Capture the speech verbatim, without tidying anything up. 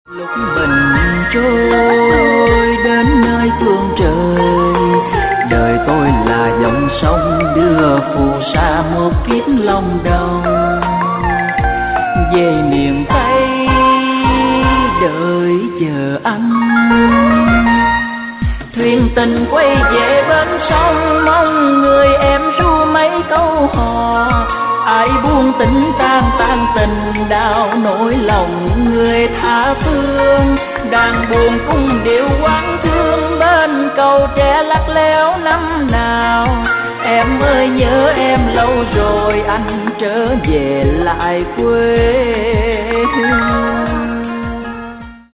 Lúc bình trôi đến nơi phương trời, đời tôi là dòng sông đưa phù sa một kiếp lòng đầu. Về miền Tây đợi chờ anh, thuyền tình quay về bên sông, mong người em ru mấy câu hò. Ai buông tình tan tan tình đau nỗi lòng người tha phương. Đàn buồn cung điệu quán thương bên cầu tre lắc léo năm nào. Em ơi nhớ em lâu rồi anh trở về lại quê hương.